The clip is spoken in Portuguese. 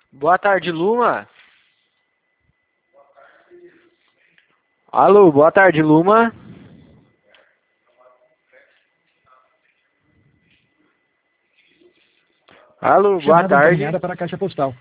Boa tarde, Luma. Alô, boa tarde, Luma. Alô, boa Chamada tarde. encaminhada para a caixa postal.